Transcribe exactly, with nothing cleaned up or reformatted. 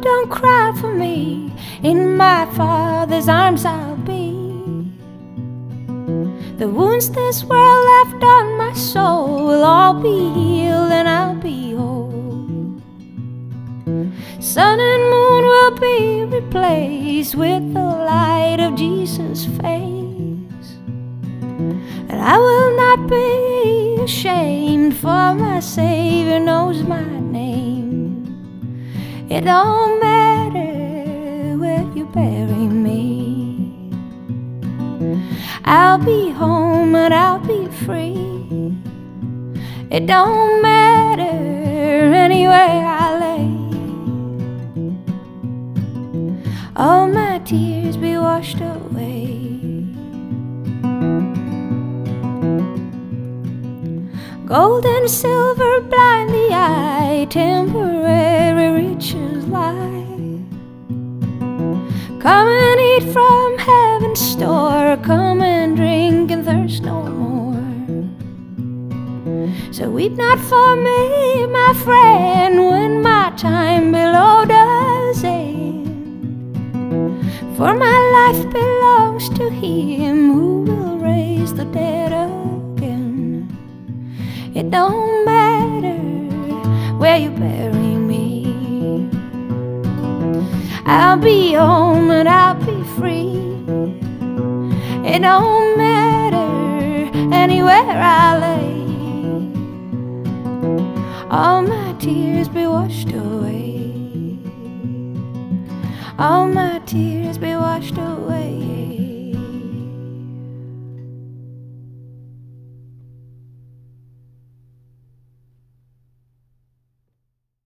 don't cry for me. In my Father's arms I'll be. The wounds this world left on my soul will all be healed and I'll be whole. Sun and moon will be replaced with the light of Jesus' face. And I will not be ashamed, for my Savior knows my name. It don't matter where you bury me, I'll be home and I'll be free. It don't matter anywhere I lay. All my tears be washed away. Gold and silver blind the eye, temporary riches lie. Come and eat from heaven's store, come and drink and thirst no more. So weep not for me, my friend, when my time below does end. For my life belongs to Him who will raise the dead again. It don't matter where you bury me, I'll be home and I'll be free. It don't matter anywhere I lay. All my tears be washed away. All my tears be washed away.